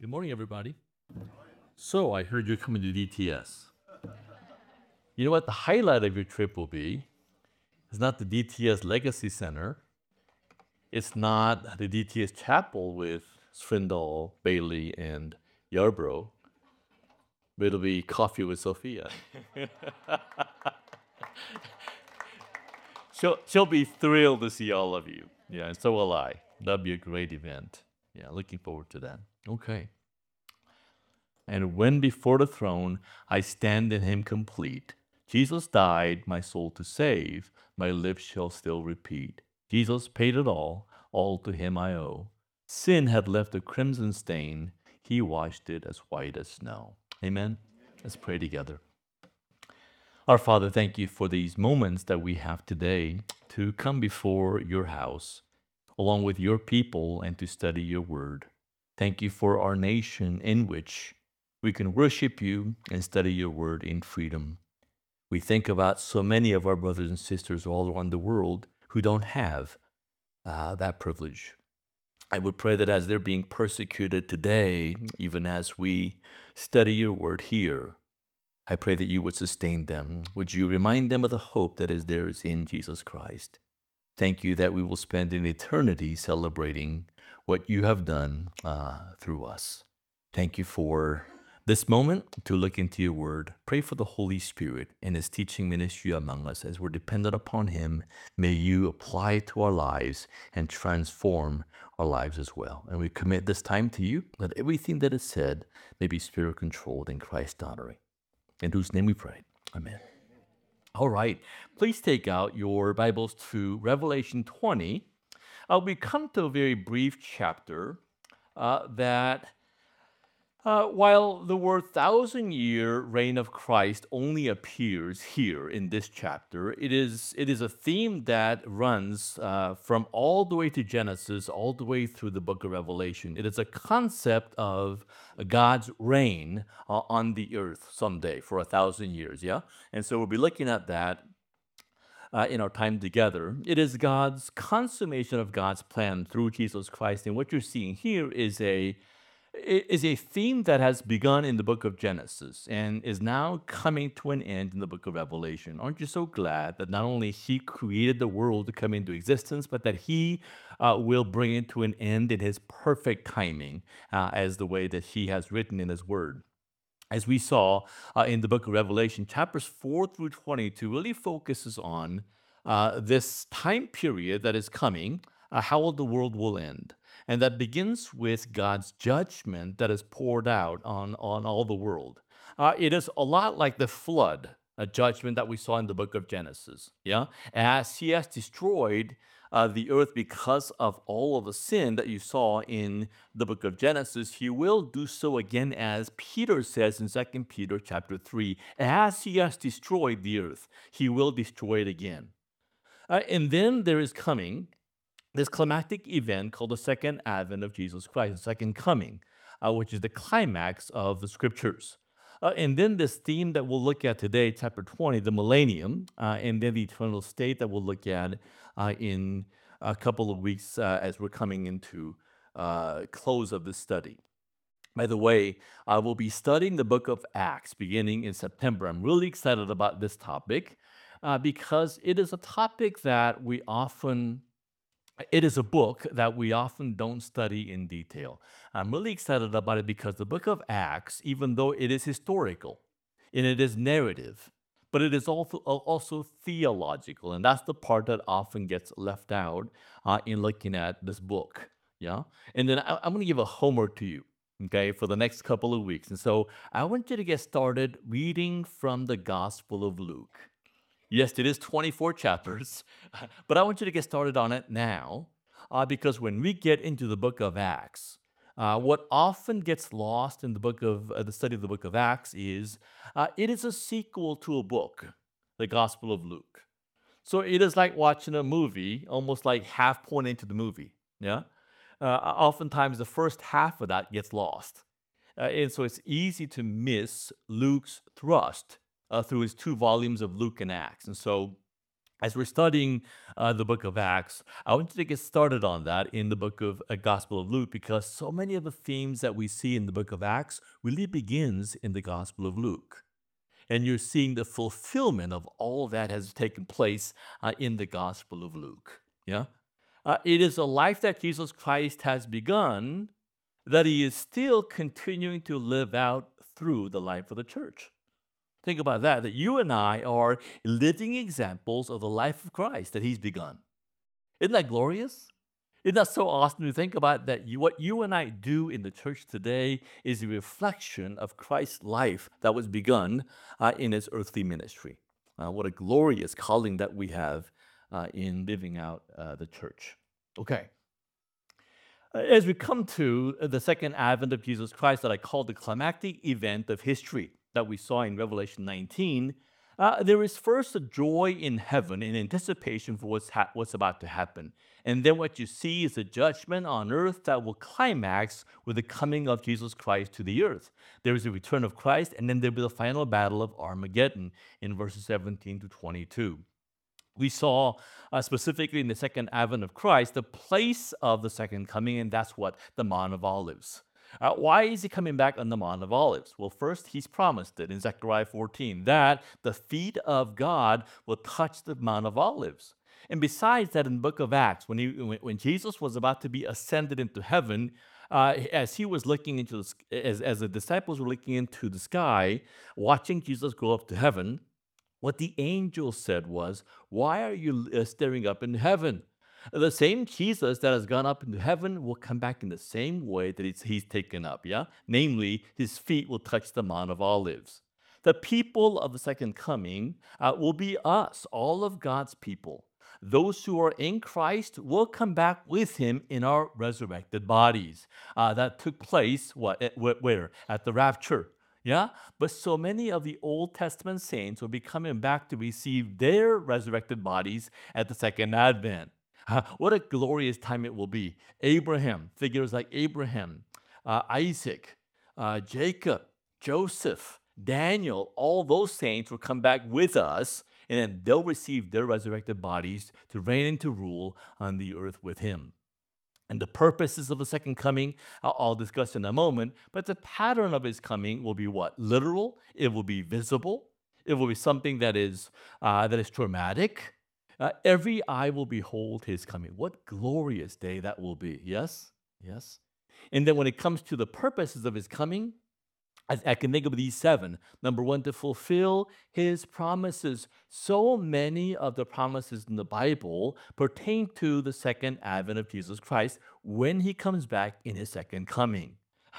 Good morning, everybody. So, I heard you're coming to DTS. You know what? The highlight of your trip will be is not the DTS Legacy Center, it's not the DTS Chapel with Swindle, Bailey, and Yarbrough, but it'll be Coffee with Sophia. She'll be thrilled to see all of you. Yeah, and so will I. That'll be a great event. Yeah, looking forward to that. Okay. And when before the throne I stand in him complete. Jesus died my soul to save, my lips shall still repeat. Jesus paid it all to him I owe. Sin had left a crimson stain, he washed it as white as snow. Amen. Let's pray together. Our Father, thank you for these moments that we have today to come before your house, along with your people, and to study your word. Thank you for our nation in which we can worship you and study your word in freedom. We think about so many of our brothers and sisters all around the world who don't have that privilege. I would pray that as they're being persecuted today, even as we study your word here, I pray that you would sustain them. Would you remind them of the hope that is theirs in Jesus Christ? Thank you that we will spend an eternity celebrating what you have done through us. Thank you for this moment to look into your word. Pray for the Holy Spirit and his teaching ministry among us as we're dependent upon him. May you apply it to our lives and transform our lives as well. And we commit this time to you, that everything that is said may be spirit controlled and Christ honoring. In whose name we pray. Amen. All right. Please take out your Bibles to Revelation 20. We come to a very brief chapter that while the word thousand-year reign of Christ only appears here in this chapter, it is a theme that runs from all the way to Genesis, all the way through the book of Revelation. It is a concept of God's reign on the earth someday for 1,000 years, yeah? And so we'll be looking at that in our time together. It is God's consummation of God's plan through Jesus Christ. And what you're seeing here is a theme that has begun in the book of Genesis and is now coming to an end in the book of Revelation. Aren't you so glad that not only he created the world to come into existence, but that he will bring it to an end in his perfect timing, as the way that he has written in his word? As we saw in the book of Revelation, chapters 4 through 22 really focuses on this time period that is coming, how the world will end. And that begins with God's judgment that is poured out on all the world. It is a lot like the flood, a judgment that we saw in the book of Genesis. Yeah, as he has destroyed the earth because of all of the sin that you saw in the book of Genesis, he will do so again, as Peter says in 2 Peter chapter 3. As he has destroyed the earth, he will destroy it again. And then there is coming this climactic event called the second advent of Jesus Christ, the second coming, which is the climax of the scriptures. And then this theme that we'll look at today, chapter 20, the millennium, and then the eternal state that we'll look at in a couple of weeks as we're coming into close of this study. By the way, I will be studying the book of Acts beginning in September. I'm really excited about this topic because it is a topic that it is a book that we often don't study in detail. I'm really excited about it because the book of Acts, even though it is historical and it is narrative, but it is also theological, and that's the part that often gets left out in looking at this book. Yeah, and then I'm going to give a homework to you, okay, for the next couple of weeks. And so I want you to get started reading from the Gospel of Luke. Yes, it is 24 chapters, but I want you to get started on it now because when we get into the book of Acts, what often gets lost in the study of the book of Acts is it is a sequel to a book, the Gospel of Luke. So it is like watching a movie, almost like half point into the movie. Yeah, oftentimes the first half of that gets lost, and so it's easy to miss Luke's thrust through his two volumes of Luke and Acts. And so As we're studying the book of Acts, I want you to get started on that in the book of Gospel of Luke, because so many of the themes that we see in the book of Acts really begins in the Gospel of Luke. And you're seeing the fulfillment of all that has taken place in the Gospel of Luke. Yeah? It is a life that Jesus Christ has begun that he is still continuing to live out through the life of the church. Think about that you and I are living examples of the life of Christ that he's begun. Isn't that glorious? Isn't that so awesome to think about that what you and I do in the church today is a reflection of Christ's life that was begun in his earthly ministry? What a glorious calling that we have in living out the church. Okay. As we come to the second advent of Jesus Christ, that I call the climactic event of history that we saw in Revelation 19, there is first a joy in heaven in anticipation for what's about to happen. And then what you see is a judgment on earth that will climax with the coming of Jesus Christ to the earth. There is a return of Christ, and then there will be the final battle of Armageddon in verses 17 to 22. We saw specifically in the second advent of Christ the place of the second coming, and that's what? The Mount of Olives. Why is he coming back on the Mount of Olives? Well, first, he's promised it in Zechariah 14 that the feet of God will touch the Mount of Olives. And besides that, in the book of Acts, when Jesus was about to be ascended into heaven, as he was looking into as the disciples were looking into the sky, watching Jesus go up to heaven, what the angel said was, "Why are you staring up into heaven? The same Jesus that has gone up into heaven will come back in the same way that he's taken up, yeah? Namely, his feet will touch the Mount of Olives. The people of the second coming will be us, all of God's people. Those who are in Christ will come back with him in our resurrected bodies. That took place, where? At the rapture. Yeah? But so many of the Old Testament saints will be coming back to receive their resurrected bodies at the second advent. What a glorious time it will be. Abraham, figures like Abraham, Isaac, Jacob, Joseph, Daniel, all those saints will come back with us, and then they'll receive their resurrected bodies to reign and to rule on the earth with him. And the purposes of the second coming, I'll discuss in a moment, but the pattern of his coming will be what? Literal, it will be visible, it will be something that is traumatic. Every eye will behold his coming. What glorious day that will be. Yes? Yes. And then when it comes to the purposes of his coming, I can think of these seven. Number one, to fulfill his promises. So many of the promises in the Bible pertain to the second advent of Jesus Christ when he comes back in his second coming.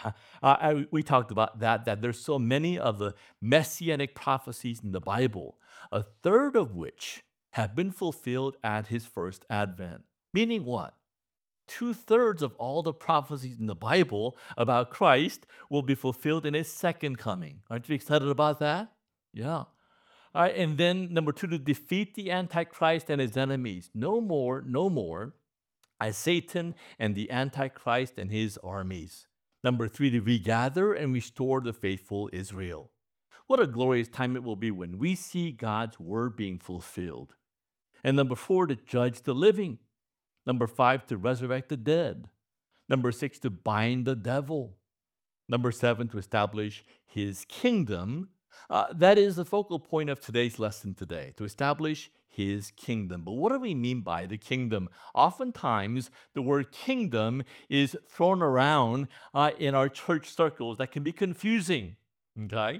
We talked about that there's so many of the messianic prophecies in the Bible, a third of which have been fulfilled at his first advent. Meaning what? Two-thirds of all the prophecies in the Bible about Christ will be fulfilled in his second coming. Aren't you excited about that? Yeah. All right, and then number two, to defeat the Antichrist and his enemies. No more, no more, as Satan and the Antichrist and his armies. Number three, to regather and restore the faithful Israel. What a glorious time it will be when we see God's word being fulfilled. And number four, to judge the living. Number five, to resurrect the dead. Number six, to bind the devil. Number seven, to establish his kingdom. That is the focal point of today's lesson today, to establish his kingdom. But what do we mean by the kingdom? Oftentimes, the word kingdom is thrown around in our church circles that can be confusing. Okay?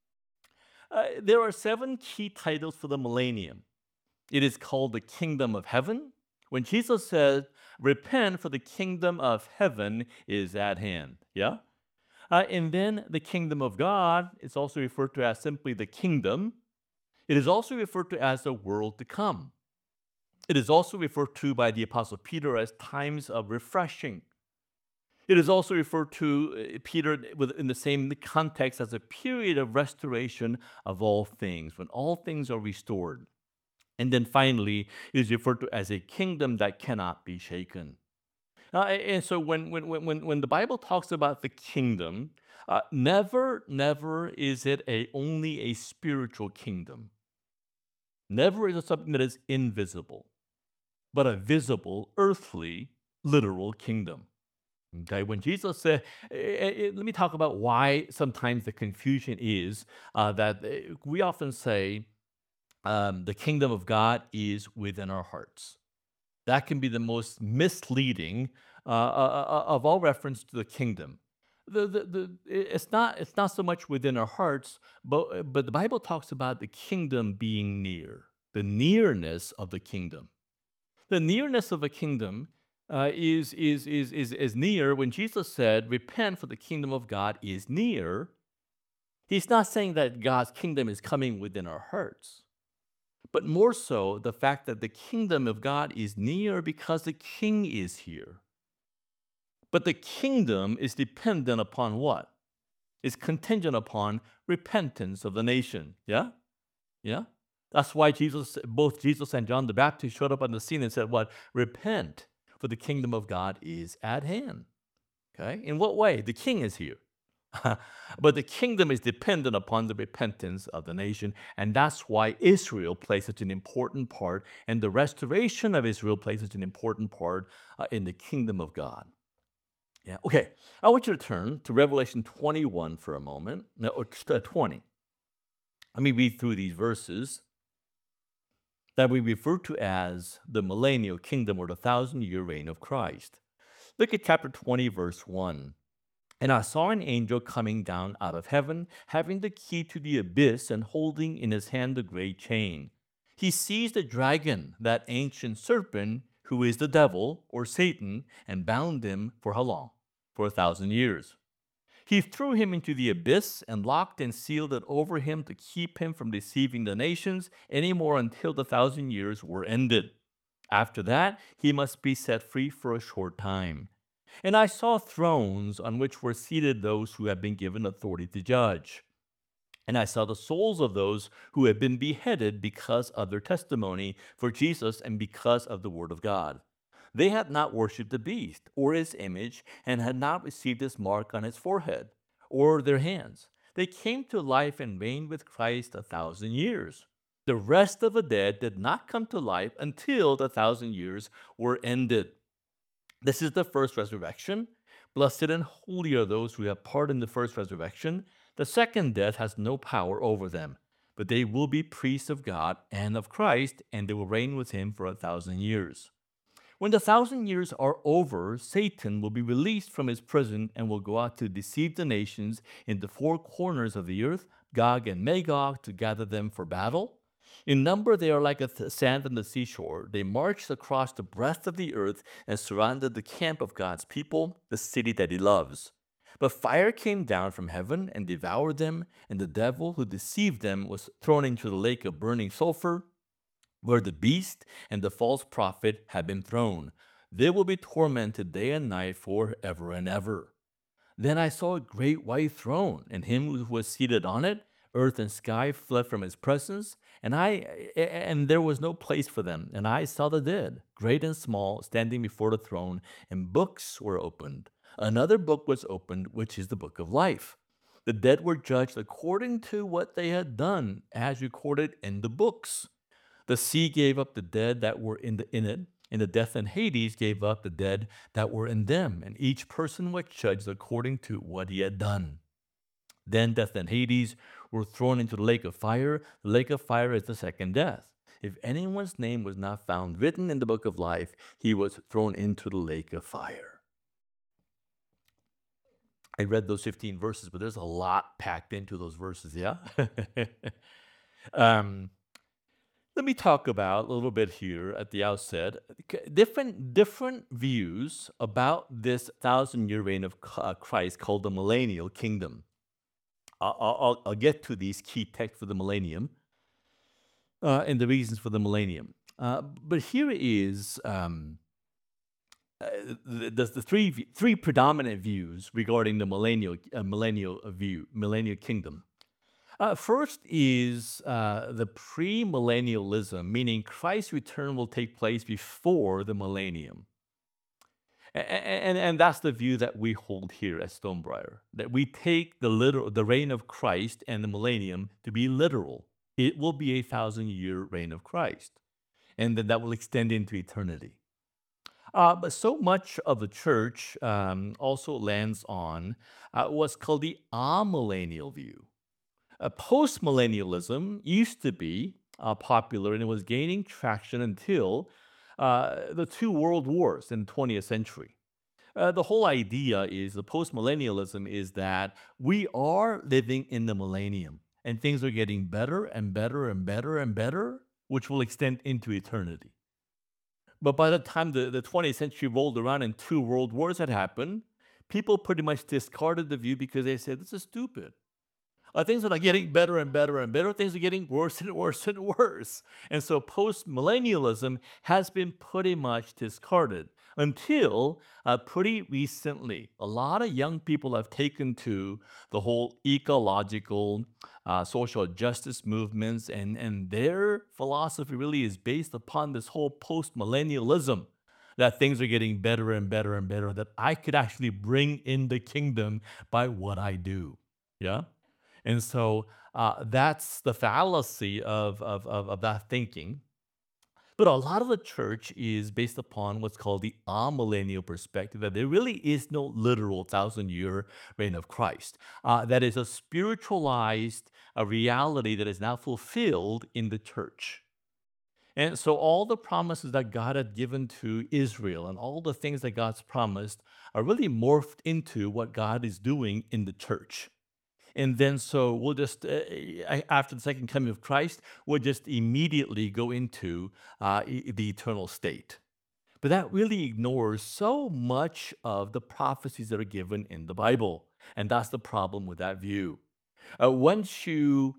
There are seven key titles for the millennium. It is called the kingdom of heaven. When Jesus said, repent for the kingdom of heaven is at hand. Yeah? And then the kingdom of God is also referred to as simply the kingdom. It is also referred to as the world to come. It is also referred to by the Apostle Peter as times of refreshing. It is also referred to, Peter, in the same context as a period of restoration of all things, when all things are restored. And then finally, it is referred to as a kingdom that cannot be shaken. And so when the Bible talks about the kingdom, never is it only a spiritual kingdom. Never is it something that is invisible, but a visible, earthly, literal kingdom. Okay, when Jesus said, let me talk about why sometimes the confusion is that we often say the kingdom of God is within our hearts. That can be the most misleading of all reference to the kingdom. It's not so much within our hearts, but the Bible talks about the kingdom being near, the nearness of the kingdom. The nearness of a kingdom is near. When Jesus said, "Repent, for the kingdom of God is near," he's not saying that God's kingdom is coming within our hearts, but more so the fact that the kingdom of God is near because the king is here. But the kingdom is dependent upon what? It's contingent upon repentance of the nation. Yeah? Yeah? That's why both Jesus and John the Baptist showed up on the scene and said, "What? Repent, for the kingdom of God is at hand." Okay? In what way? The king is here. But the kingdom is dependent upon the repentance of the nation. And that's why Israel plays such an important part, and the restoration of Israel plays such an important part in the kingdom of God. Yeah. Okay. I want you to turn to Revelation 21 for a moment. No, or 20. Let me read through these verses that we refer to as the millennial kingdom or the 1,000-year reign of Christ. Look at chapter 20, verse 1. "And I saw an angel coming down out of heaven, having the key to the abyss and holding in his hand a great chain. He seized the dragon, that ancient serpent, who is the devil or Satan, and bound him for how long? For 1,000 years. He threw him into the abyss and locked and sealed it over him to keep him from deceiving the nations any more until the 1,000 years were ended. After that, he must be set free for a short time. And I saw thrones on which were seated those who had been given authority to judge. And I saw the souls of those who had been beheaded because of their testimony for Jesus and because of the word of God. They had not worshipped the beast or his image and had not received his mark on his forehead or their hands. They came to life and reigned with Christ 1,000 years. The rest of the dead did not come to life until the 1,000 years were ended. This is the first resurrection. Blessed and holy are those who have part in the first resurrection. The second death has no power over them, but they will be priests of God and of Christ, and they will reign with him for 1,000 years. When the 1,000 years are over, Satan will be released from his prison and will go out to deceive the nations in the four corners of the earth, Gog and Magog, to gather them for battle. In number, they are like sand on the seashore. They marched across the breadth of the earth and surrounded the camp of God's people, the city that he loves. But fire came down from heaven and devoured them, and the devil who deceived them was thrown into the lake of burning sulfur, where the beast and the false prophet had been thrown. They will be tormented day and night forever and ever. Then I saw a great white throne, and him who was seated on it. Earth and sky fled from his presence, and there was no place for them. And I saw the dead, great and small, standing before the throne, and books were opened. Another book was opened, which is the book of life. The dead were judged according to what they had done, as recorded in the books. The sea gave up the dead that were in it, and the death and Hades gave up the dead that were in them, and each person was judged according to what he had done. Then death and Hades were thrown into the lake of fire. The lake of fire is the second death. If anyone's name was not found written in the book of life, he was thrown into the lake of fire. I read those 15 verses, but there's a lot packed into those verses, yeah? um, Let me talk about a little bit here at the outset different views about this 1,000-year reign of Christ called the millennial kingdom. I'll get to these key texts for the millennium and the reasons for the millennium. But here is the three predominant views regarding the millennial kingdom. First is the premillennialism, meaning Christ's return will take place before the millennium. And that's the view that we hold here at Stonebriar, that we take the reign of Christ and the millennium to be literal. it will be a 1,000-year reign of Christ. And then that will extend into eternity. But so much of the church also lands on what's called the amillennial view. Postmillennialism used to be popular and it was gaining traction until the two world wars in the 20th century. The whole idea is the postmillennialism is that we are living in the millennium and things are getting better and better and better and better, which will extend into eternity. But by the time the 20th century rolled around and two world wars had happened, people pretty much discarded the view because they said, this is stupid. Things are not getting better and better and better. Things are getting worse and worse and worse. And so post millennialism has been pretty much discarded until pretty recently. A lot of young people have taken to the whole ecological, social justice movements, and their philosophy really is based upon this whole post millennialism. That things are getting better and better and better, that I could actually bring in the kingdom by what I do. Yeah. And so that's the fallacy of that thinking. But a lot of the church is based upon what's called the amillennial perspective, that there really is no literal 1,000-year reign of Christ. That is a spiritualized reality that is now fulfilled in the church. And so all the promises that God had given to Israel and all the things that God's promised are really morphed into what God is doing in the church. And then so we'll just, after the second coming of Christ, we'll just immediately go into the eternal state. But that really ignores so much of the prophecies that are given in the Bible. And that's the problem with that view. Once you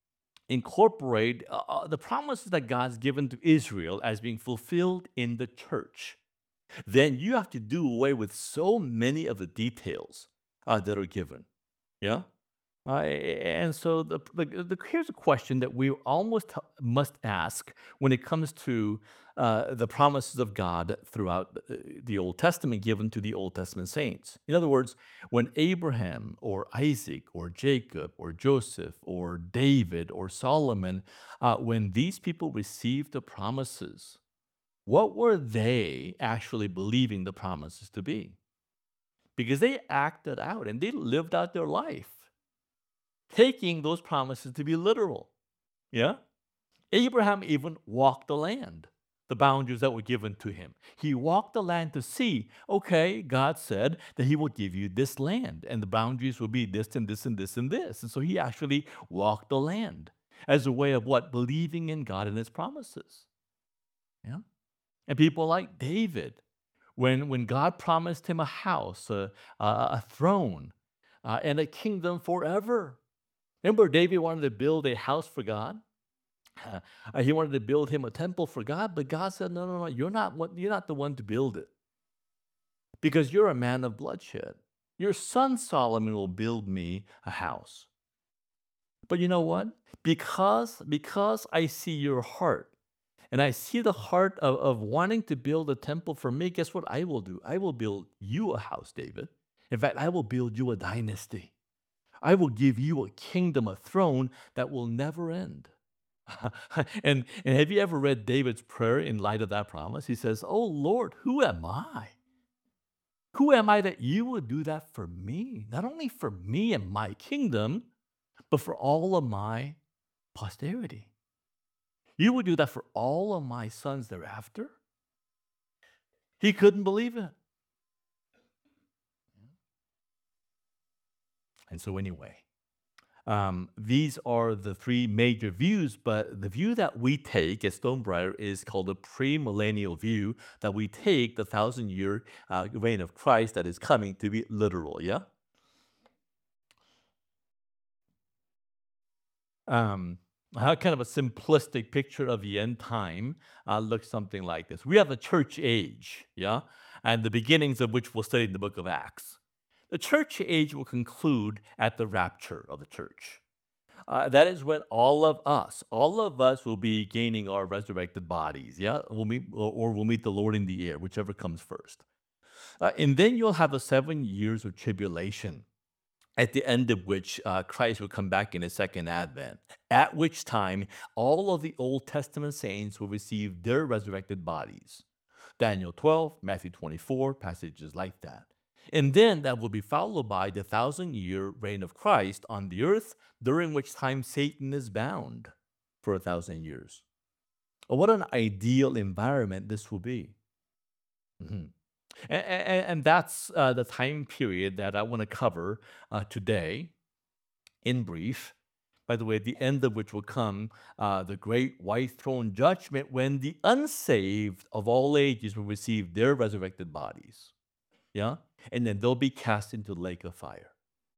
incorporate the promises that God's given to Israel as being fulfilled in the church, then you have to do away with so many of the details that are given. Yeah? And so here's a question that we almost must ask when it comes to the promises of God throughout the Old Testament given to the Old Testament saints. In other words, when Abraham or Isaac or Jacob or Joseph or David or Solomon, when these people received the promises, what were they actually believing the promises to be? Because they acted out and they lived out their life taking those promises to be literal. Yeah? Abraham even walked the land, the boundaries that were given to him. He walked the land to see, okay, God said that he will give you this land, and the boundaries will be this and this and this and this. And so he actually walked the land as a way of what? Believing in God and his promises. Yeah? And people like David, when God promised him a house, a throne, and a kingdom forever. Remember, David wanted to build a house for God. He wanted to build him a temple for God, but God said, "No, no, no. You're not the one to build it, because you're a man of bloodshed. Your son Solomon will build me a house." But you know what? Because I see your heart, and I see the heart of wanting to build a temple for me. Guess what I will do? I will build you a house, David. In fact, I will build you a dynasty. I will give you a kingdom, a throne that will never end. And have you ever read David's prayer in light of that promise? He says, "Oh Lord, who am I? Who am I that you would do that for me? Not only for me and my kingdom, but for all of my posterity. You would do that for all of my sons thereafter?" He couldn't believe it. And so, anyway, these are the three major views, but the view that we take at Stonebriar is called the premillennial view, that we take the 1,000-year reign of Christ that is coming to be literal, yeah? Um, kind of a simplistic picture of the end time looks something like this. We have the church age, yeah? And the beginnings of which we'll study in the book of Acts. The church age will conclude at the rapture of the church. That is when all of us will be gaining our resurrected bodies. Yeah, we'll meet, or we'll meet the Lord in the air, whichever comes first. And then you'll have the 7 years of tribulation. at the end of which Christ will come back in his second advent, at which time all of the Old Testament saints will receive their resurrected bodies. Daniel 12, Matthew 24, passages like that. And then that will be followed by the 1,000-year reign of Christ on the earth, during which time Satan is bound for 1,000 years. What an ideal environment this will be. Mhm. And that's the time period that I want to cover today in brief. By the way, at the end of which will come the great white throne judgment when the unsaved of all ages will receive their resurrected bodies. Yeah? And then they'll be cast into the lake of fire.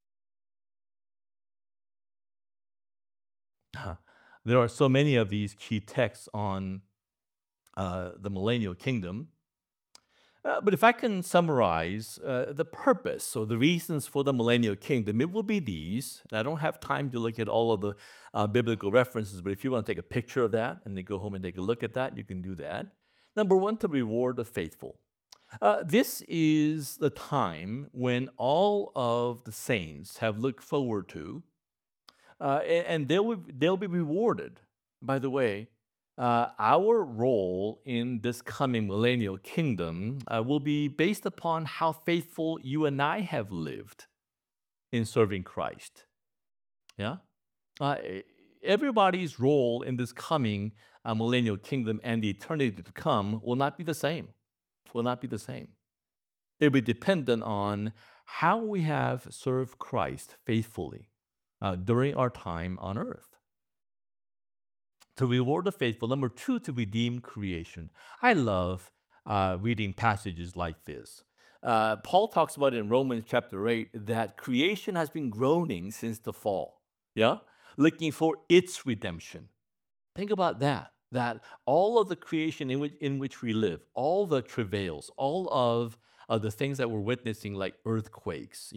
Uh, There are so many of these key texts on the millennial kingdom. But if I can summarize the purpose or the reasons for the millennial kingdom, it will be these. And I don't have time to look at all of the biblical references, but if you want to take a picture of that and then go home and take a look at that, you can do that. Number one, to reward the faithful. This is the time when all of the saints have looked forward to, and they'll be rewarded. By the way, our role in this coming millennial kingdom will be based upon how faithful you and I have lived in serving Christ. Yeah, everybody's role in this coming millennial kingdom and the eternity to come will not be the same. Will not be the same. It'll be dependent on how we have served Christ faithfully during our time on earth. To reward the faithful. Number two, to redeem creation. I love reading passages like this. Paul talks about in Romans chapter 8 that creation has been groaning since the fall, yeah? Looking for its redemption. Think about that. That all of the creation in which we live, all the travails, all of the things that we're witnessing, like earthquakes,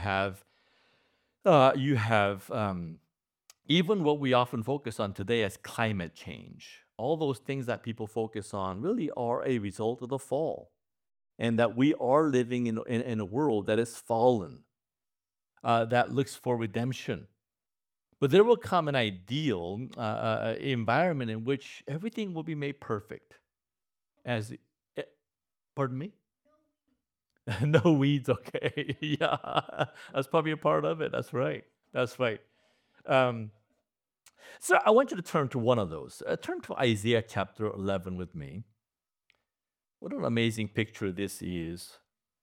you have even what we often focus on today as climate change. All those things that people focus on really are a result of the fall, and that we are living in a world that is fallen, that looks for redemption. But there will come an ideal environment in which everything will be made perfect. As, eh, pardon me? No weeds, okay. Yeah, that's probably a part of it. That's right. That's right. Um, so I want you to turn to one of those. Turn to Isaiah chapter 11 with me. What an amazing picture this is.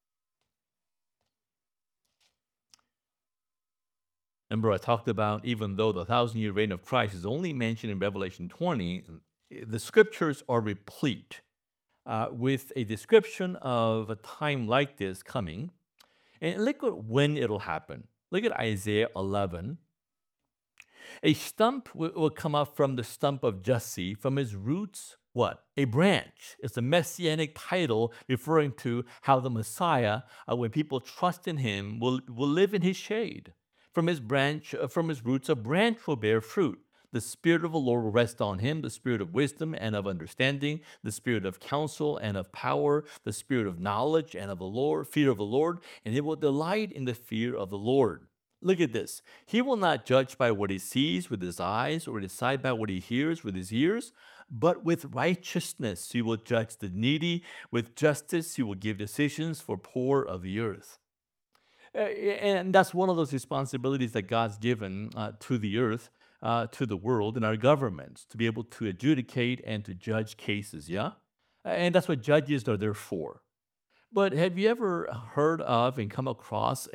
Remember, I talked about even though the 1,000-year reign of Christ is only mentioned in Revelation 20, the scriptures are replete with a description of a time like this coming. And look at when it'll happen. Look at Isaiah 11. A stump will come up from the stump of Jesse, from his roots, what? A branch. It's a messianic title referring to how the Messiah, when people trust in him, will live in his shade. From his branch, from his roots, a branch will bear fruit. The Spirit of the Lord will rest on him, the Spirit of wisdom and of understanding, the Spirit of counsel and of power, the Spirit of knowledge and of the Lord, fear of the Lord, and he will delight in the fear of the Lord. Look at this. He will not judge by what he sees with his eyes or decide by what he hears with his ears, but with righteousness he will judge the needy. With justice he will give decisions for poor of the earth. And that's one of those responsibilities that God's given to the earth, to the world, and our governments to be able to adjudicate and to judge cases, yeah? And that's what judges are there for. But have you ever heard of and come across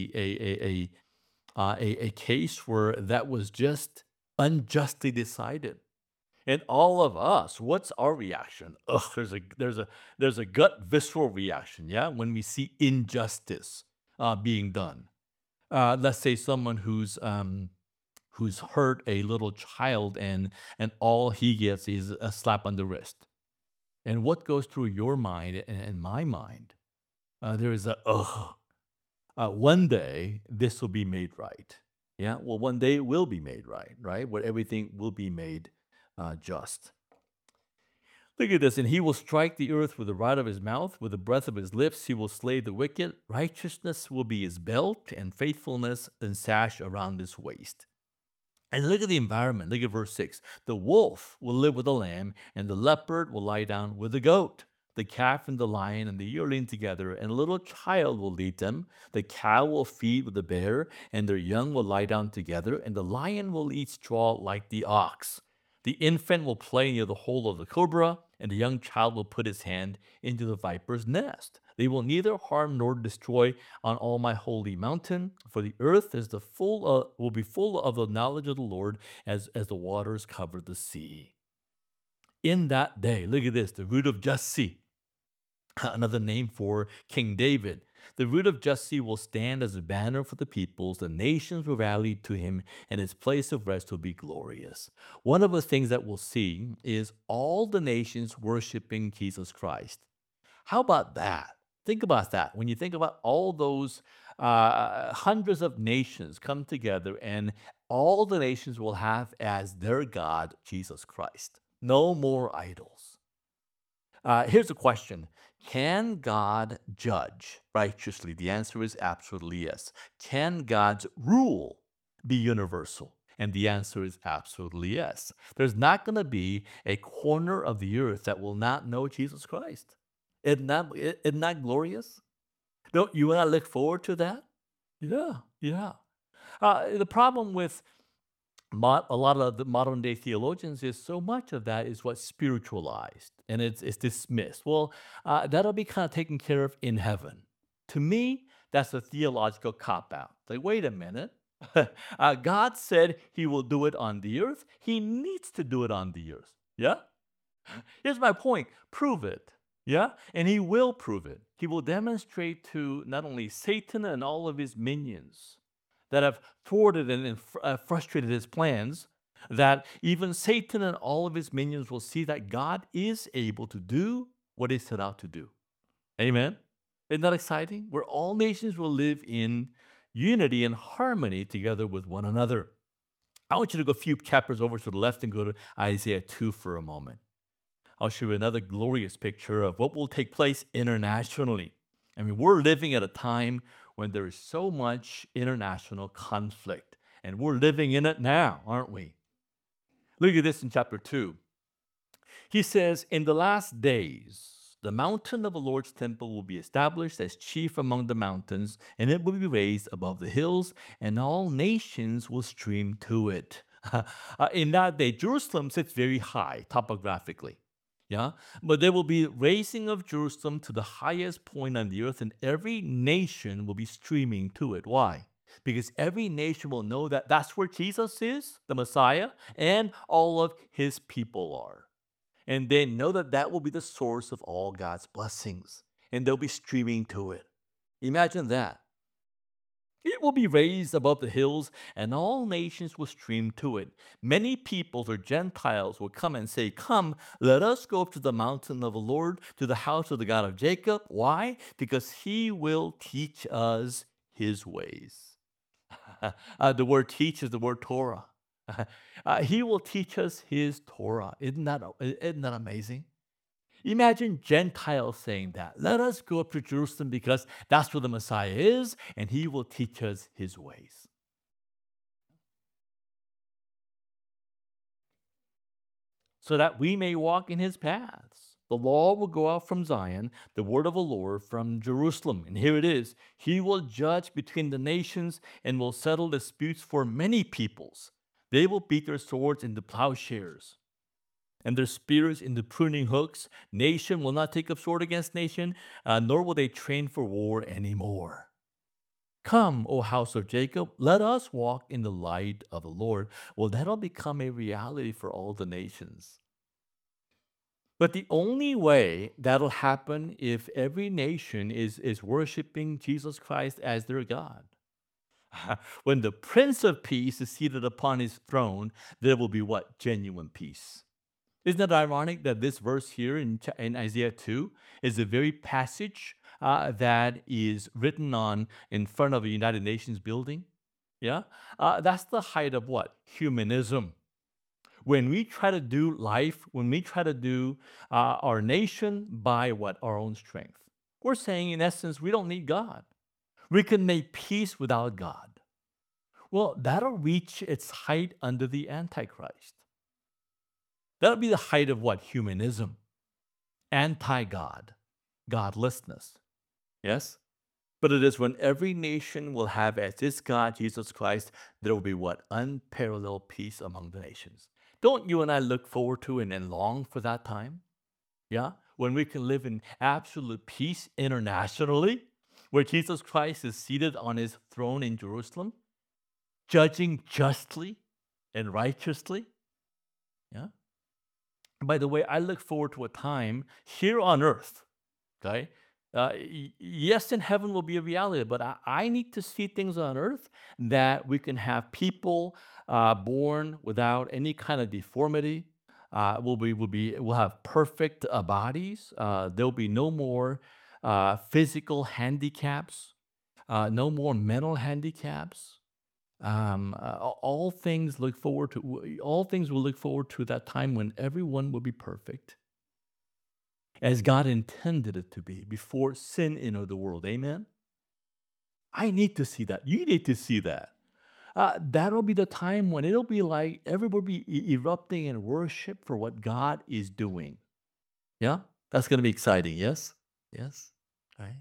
a case where that was just unjustly decided? And all of us, what's our reaction? Ugh, there's a gut visceral reaction, yeah, when we see injustice being done. Let's say someone who's hurt a little child and all he gets is a slap on the wrist. And what goes through your mind and my mind? There is a ugh. One day this will be made right. Yeah, well, one day it will be made right, right? Where everything will be made just. Look at this. And he will strike the earth with the rod of his mouth, with the breath of his lips. He will slay the wicked. Righteousness will be his belt, and faithfulness and sash around his waist. And look at the environment. Look at verse 6. The wolf will live with the lamb, and the leopard will lie down with the goat. The calf and the lion and the yearling together, and a little child will lead them. The cow will feed with the bear, and their young will lie down together, and the lion will eat straw like the ox. The infant will play near the hole of the cobra, and the young child will put his hand into the viper's nest. They will neither harm nor destroy on all my holy mountain, for the earth is the will be full of the knowledge of the Lord as the waters cover the sea. In that day, look at this, the root of Jesse, another name for King David. The root of Jesse will stand as a banner for the peoples. The nations will rally to him, and his place of rest will be glorious. One of the things that we'll see is all the nations worshiping Jesus Christ. How about that? Think about that. When you think about all those hundreds of nations come together, and all the nations will have as their God Jesus Christ. No more idols. Here's a question. Can God judge righteously? The answer is absolutely yes. Can God's rule be universal? And the answer is absolutely yes. There's not going to be a corner of the earth that will not know Jesus Christ. Isn't that glorious? Don't you and I look forward to that? Yeah, yeah. The problem with a lot of the modern day theologians is so much of that is what's spiritualized and it's dismissed. Well, that'll be kind of taken care of in heaven. To me, that's a theological cop out. Like, wait a minute. God said he will do it on the earth. He needs to do it on the earth. Yeah? Here's my point. Prove it. Yeah? And he will prove it. He will demonstrate to not only Satan and all of his minions that have thwarted and frustrated his plans, that even Satan and all of his minions will see that God is able to do what he set out to do. Amen? Isn't that exciting? Where all nations will live in unity and harmony together with one another. I want you to go a few chapters over to the left and go to Isaiah 2 for a moment. I'll show you another glorious picture of what will take place internationally. I mean, we're living at a time when there is so much international conflict, and we're living in it now, aren't we? Look at this in chapter 2. He says, in the last days, the mountain of the Lord's temple will be established as chief among the mountains, and it will be raised above the hills, and all nations will stream to it. In that day, Jerusalem sits very high topographically. Yeah, but there will be raising of Jerusalem to the highest point on the earth, and every nation will be streaming to it. Why? Because every nation will know that that's where Jesus is, the Messiah, and all of his people are. And they know that that will be the source of all God's blessings, and they'll be streaming to it. Imagine that. It will be raised above the hills, and all nations will stream to it. Many peoples or Gentiles will come and say, come, let us go up to the mountain of the Lord, to the house of the God of Jacob. Why? Because he will teach us his ways. The word teach is the word Torah. He will teach us his Torah. Isn't that amazing? Imagine Gentiles saying that. Let us go up to Jerusalem because that's where the Messiah is, and he will teach us his ways. So that we may walk in his paths. The law will go out from Zion, the word of the Lord from Jerusalem. And here it is. He will judge between the nations and will settle disputes for many peoples. They will beat their swords into plowshares and their spears into pruning hooks. Nation will not take up sword against nation, nor will they train for war anymore. Come, O house of Jacob, let us walk in the light of the Lord. Well, that'll become a reality for all the nations. But the only way that'll happen if every nation is worshiping Jesus Christ as their God. When the Prince of Peace is seated upon his throne, there will be what? Genuine peace. Isn't it ironic that this verse here in Isaiah 2 is the very passage that is written on in front of a United Nations building? Yeah? That's the height of what? Humanism. When we try to do life, when we try to do our nation by what? Our own strength. We're saying, in essence, we don't need God. We can make peace without God. Well, that'll reach its height under the Antichrist. That'll be the height of what? Humanism, anti God, godlessness. Yes? But it is when every nation will have as its God Jesus Christ, there will be what? Unparalleled peace among the nations. Don't you and I look forward to and long for that time? Yeah? When we can live in absolute peace internationally, where Jesus Christ is seated on his throne in Jerusalem, judging justly and righteously. Yeah? By the way, I look forward to a time here on earth, okay? Yes, in heaven will be a reality, but I need to see things on earth that we can have people born without any kind of deformity. We'll have perfect bodies. There'll be no more physical handicaps, no more mental handicaps. All things look forward to. All things will look forward to that time when everyone will be perfect as God intended it to be before sin entered the world. Amen? I need to see that. You need to see that. That'll be the time when it'll be like everybody be erupting in worship for what God is doing. Yeah? That's going to be exciting. Yes? Yes? Right?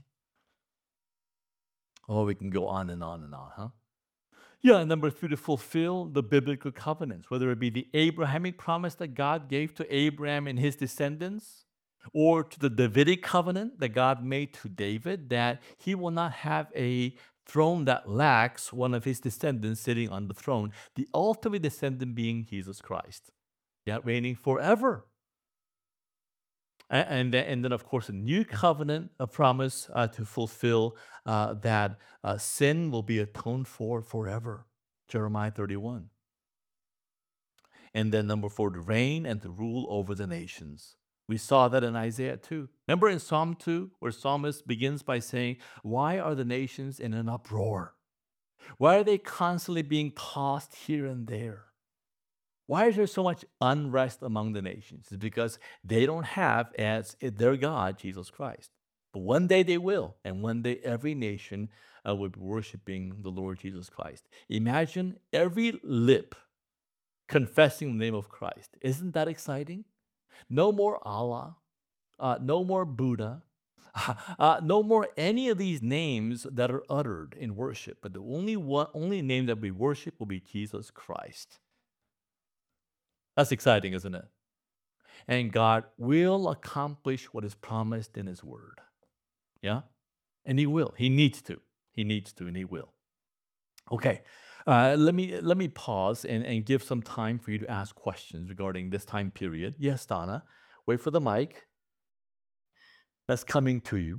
Oh, we can go on and on and on, huh? Yeah, and number three, to fulfill the biblical covenants, whether it be the Abrahamic promise that God gave to Abraham and his descendants, or to the Davidic covenant that God made to David, that he will not have a throne that lacks one of his descendants sitting on the throne, the ultimate descendant being Jesus Christ, yeah, reigning forever. And then, of course, a new covenant, a promise to fulfill that sin will be atoned for forever. Jeremiah 31. And then number four, to reign and to rule over the nations. We saw that in Isaiah 2. Remember in Psalm 2, where psalmist begins by saying, why are the nations in an uproar? Why are they constantly being tossed here and there? Why is there so much unrest among the nations? It's because they don't have as their God Jesus Christ. But one day they will, and one day every nation will be worshiping the Lord Jesus Christ. Imagine every lip confessing the name of Christ. Isn't that exciting? No more Allah, no more Buddha, no more any of these names that are uttered in worship. But the only name that we worship will be Jesus Christ. That's exciting, isn't it? And God will accomplish what is promised in his word. Yeah? And he will. He needs to. He needs to, and he will. Okay. Let me pause and give some time for you to ask questions regarding this time period. Yes, Donna. Wait for the mic. That's coming to you.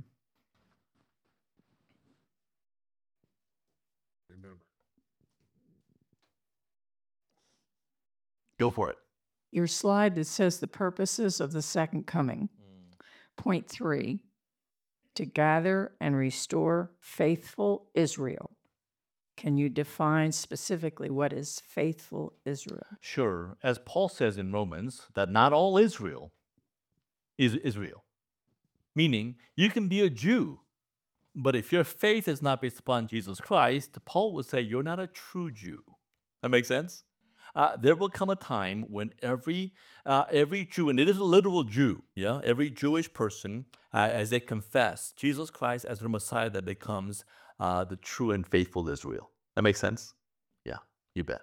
Go for it. Your slide that says the purposes of the second coming. Point 3, to gather and restore faithful Israel. Can you define specifically what is faithful Israel? Sure. As Paul says in Romans, that not all Israel is Israel. Meaning, you can be a Jew, but if your faith is not based upon Jesus Christ, Paul would say you're not a true Jew. That makes sense? There will come a time when every Jew, and it is a literal Jew, yeah, every Jewish person, as they confess Jesus Christ as their Messiah, that becomes the true and faithful Israel. That makes sense? Yeah, you bet.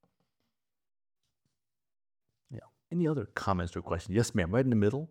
Yeah. Any other comments or questions? Yes, ma'am. Right in the middle.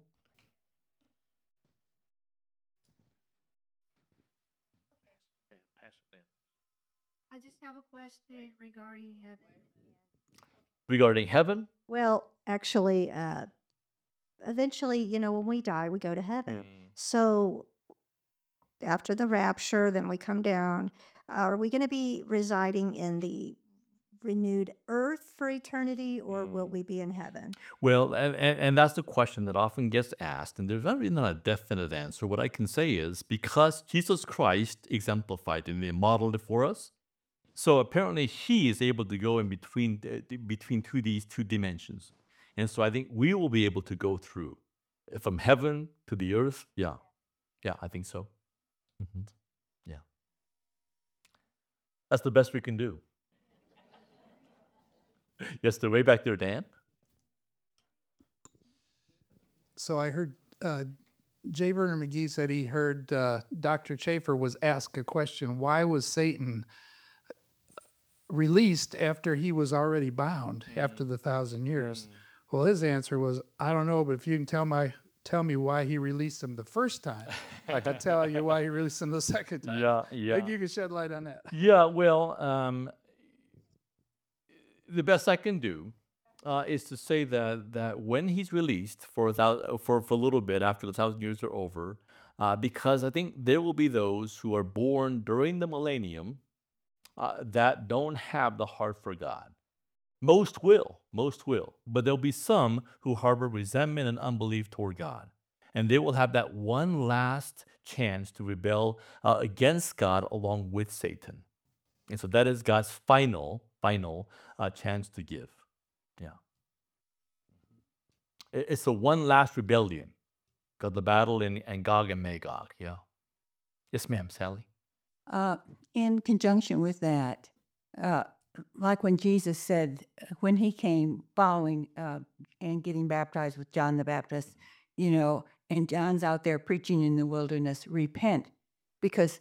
I just have a question regarding heaven. Regarding heaven? Well, actually, eventually, when we die, we go to heaven. So after the rapture, then we come down. Are we going to be residing in the renewed earth for eternity, or will we be in heaven? Well, and that's the question that often gets asked, and there's really not a definite answer. What I can say is because Jesus Christ exemplified and they modeled it for us, so apparently he is able to go in between these two dimensions. And so I think we will be able to go through from heaven to the earth. Yeah. Yeah, I think so. Mhm. Yeah. That's the best we can do. Yes, the way back there, Dan. So I heard J. Vernon McGee said he heard Dr. Chafer was asked a question: why was Satan released after he was already bound after the 1,000 years? Well, his answer was, I don't know, but if you can tell me why he released him the first time, I can tell you why he released him the second time. Yeah, yeah. Think you can shed light on that? Yeah, well, the best I can do is to say that when he's released for a little bit after the 1,000 years are over, because I think there will be those who are born during the millennium that don't have the heart for God. Most will, but there'll be some who harbor resentment and unbelief toward God, and they will have that one last chance to rebel against God along with Satan. And so that is God's final chance to give. Yeah. It's the one last rebellion. Got the battle in Gog and Magog. Yeah. Yes, ma'am, Sally. In conjunction with that, like when Jesus said, when he came following and getting baptized with John the Baptist, and John's out there preaching in the wilderness, repent, because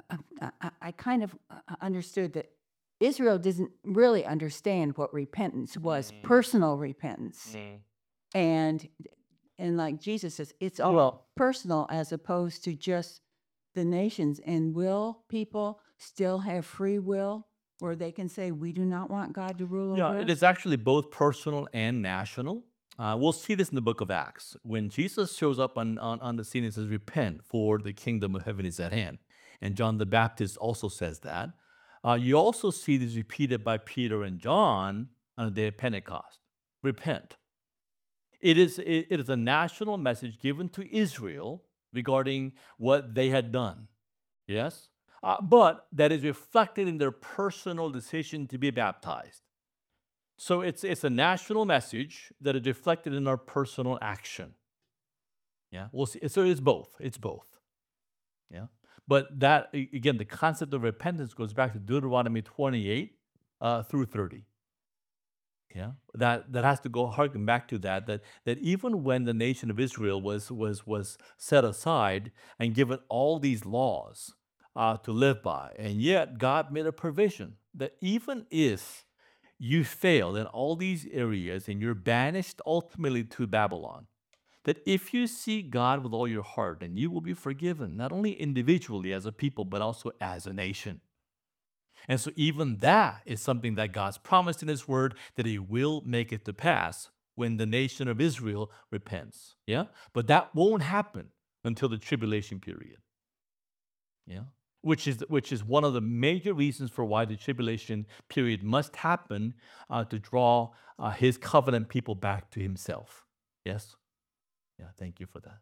I kind of understood that Israel doesn't really understand what repentance was, personal repentance. And like Jesus says, it's all personal as opposed to just the nations. And will people still have free will where they can say, we do not want God to rule over us? It is actually both personal and national. We'll see this in the book of Acts. When Jesus shows up on the scene and says, repent, for the kingdom of heaven is at hand. And John the Baptist also says that. You also see this repeated by Peter and John on the day of Pentecost. Repent. It is a national message given to Israel regarding what they had done. Yes? But that is reflected in their personal decision to be baptized. So it's a national message that is reflected in our personal action. Yeah, we'll see. So it's both. It's both. Yeah, but that again, the concept of repentance goes back to Deuteronomy 28 through 30. Yeah, that has to go harken back to that even when the nation of Israel was set aside and given all these laws to live by, and yet God made a provision that even if you fail in all these areas and you're banished ultimately to Babylon, that if you seek God with all your heart, then you will be forgiven, not only individually as a people, but also as a nation. And so even that is something that God's promised in his word that he will make it to pass when the nation of Israel repents. Yeah? But that won't happen until the tribulation period. Yeah? Which is one of the major reasons for why the tribulation period must happen to draw his covenant people back to himself. Yes? Yeah, thank you for that.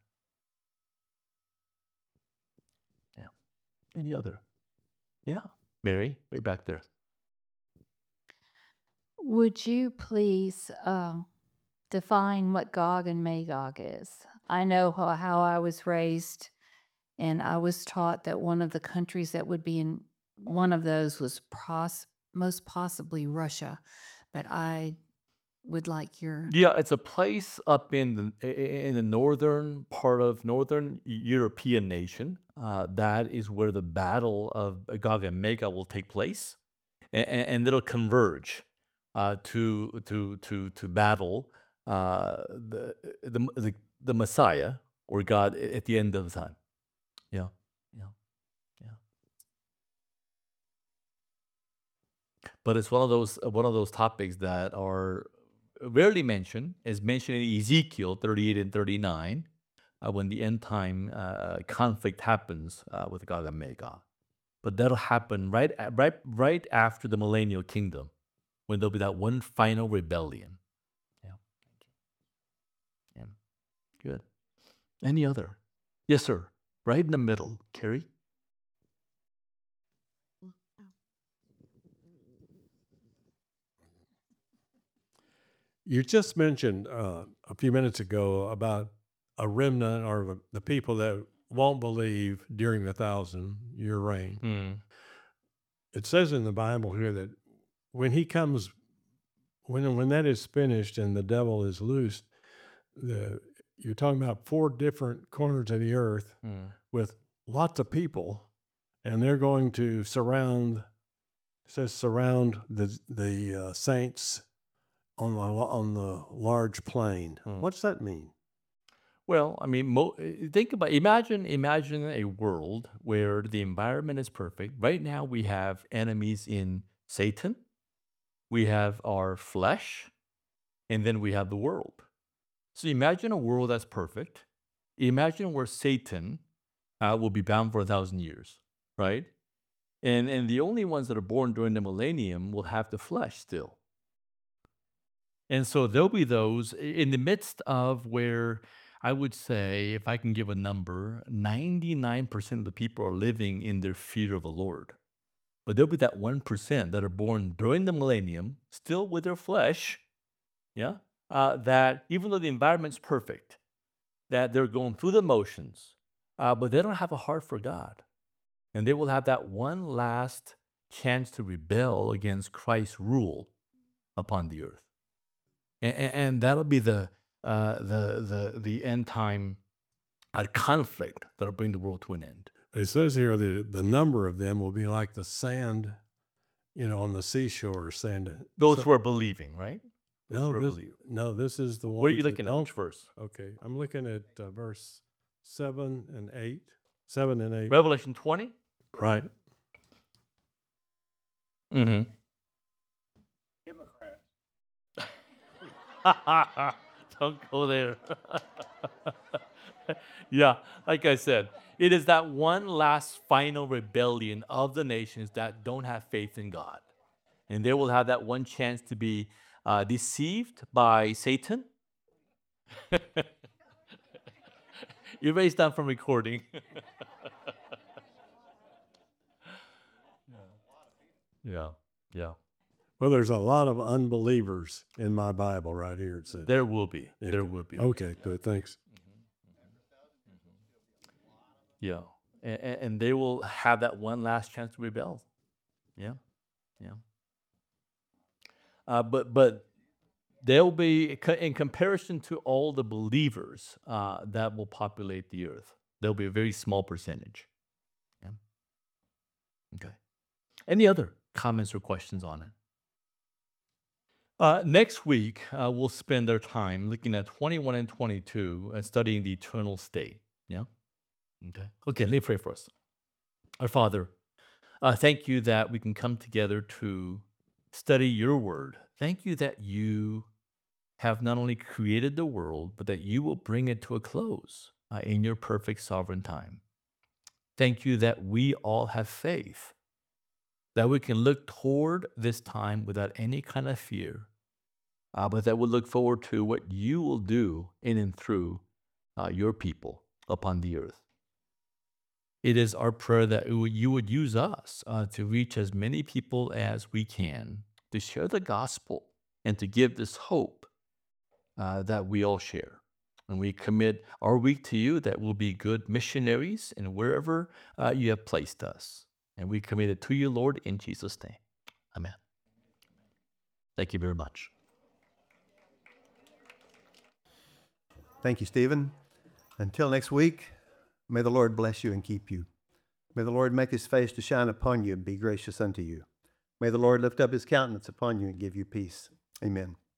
Yeah. Any other? Yeah. Mary, way back there. Would you please define what Gog and Magog is? I know how I was raised, and I was taught that one of the countries that would be in one of those was most possibly Russia, but I would like your... Yeah, it's a place up in the northern part of northern European nation. That is where the battle of Gog and Magog will take place, and it'll converge to battle the Messiah or God at the end of the time. Yeah, yeah, yeah. But it's one of those topics that are rarely mentioned. Is mentioned in Ezekiel 38 and 39 when the end time conflict happens with Gog and Magog. But that'll happen right after the millennial kingdom, when there'll be that one final rebellion. Yeah. Yeah. Good. Any other? Yes, sir. Right in the middle, Carrie. You just mentioned a few minutes ago about a remnant or the people that won't believe during the 1,000-year reign. Mm. It says in the Bible here that when he comes, when that is finished and the devil is loosed, you're talking about 4 different corners of the earth Mm. with lots of people, and they're going to surround. It says surround the saints on the large plain. Hmm. What's that mean? Well, I mean, think about imagine a world where the environment is perfect. Right now, we have enemies in Satan, we have our flesh, and then we have the world. So imagine a world that's perfect. Imagine where Satan will be bound for 1,000 years, right? And the only ones that are born during the millennium will have the flesh still. And so there'll be those in the midst of where I would say, if I can give a number, 99% of the people are living in their fear of the Lord. But there'll be that 1% that are born during the millennium, still with their flesh, yeah, that even though the environment's perfect, that they're going through the motions, but they don't have a heart for God. And they will have that one last chance to rebel against Christ's rule upon the earth. And that'll be the end time conflict that'll bring the world to an end. It says here the number of them will be like the sand, on the seashore. Sand. Those who are believing, right? No, who are this, believing. no, this is the one. What are you looking at? Which verse? Okay, I'm looking at verse 7 and 8. 7 and 8. Revelation 20? Right. Mm-hmm. Don't go there. Yeah, like I said, it is that one last final rebellion of the nations that don't have faith in God. And they will have that one chance to be deceived by Satan. Erase that from recording. Yeah, yeah. Well, there's a lot of unbelievers in my Bible right here. It says. There will be. Yeah. There will be. Okay, good. Thanks. Yeah. And they will have that one last chance to rebel. Yeah. Yeah. But they'll be, in comparison to all the believers that will populate the earth, there'll be a very small percentage. Yeah. Okay. Any other comments or questions on it? Next week, we'll spend our time looking at 21 and 22 and studying the eternal state. Yeah? Okay, let me pray for us. Our Father, thank you that we can come together to study your word. Thank you that you have not only created the world, but that you will bring it to a close in your perfect sovereign time. Thank you that we all have faith, that we can look toward this time without any kind of fear, but that we'll look forward to what you will do in and through your people upon the earth. It is our prayer that you would use us to reach as many people as we can, to share the gospel and to give this hope that we all share. And we commit our week to you that we'll be good missionaries in wherever you have placed us. And we commit it to you, Lord, in Jesus' name. Amen. Thank you very much. Thank you, Stephen. Until next week, may the Lord bless you and keep you. May the Lord make his face to shine upon you and be gracious unto you. May the Lord lift up his countenance upon you and give you peace. Amen.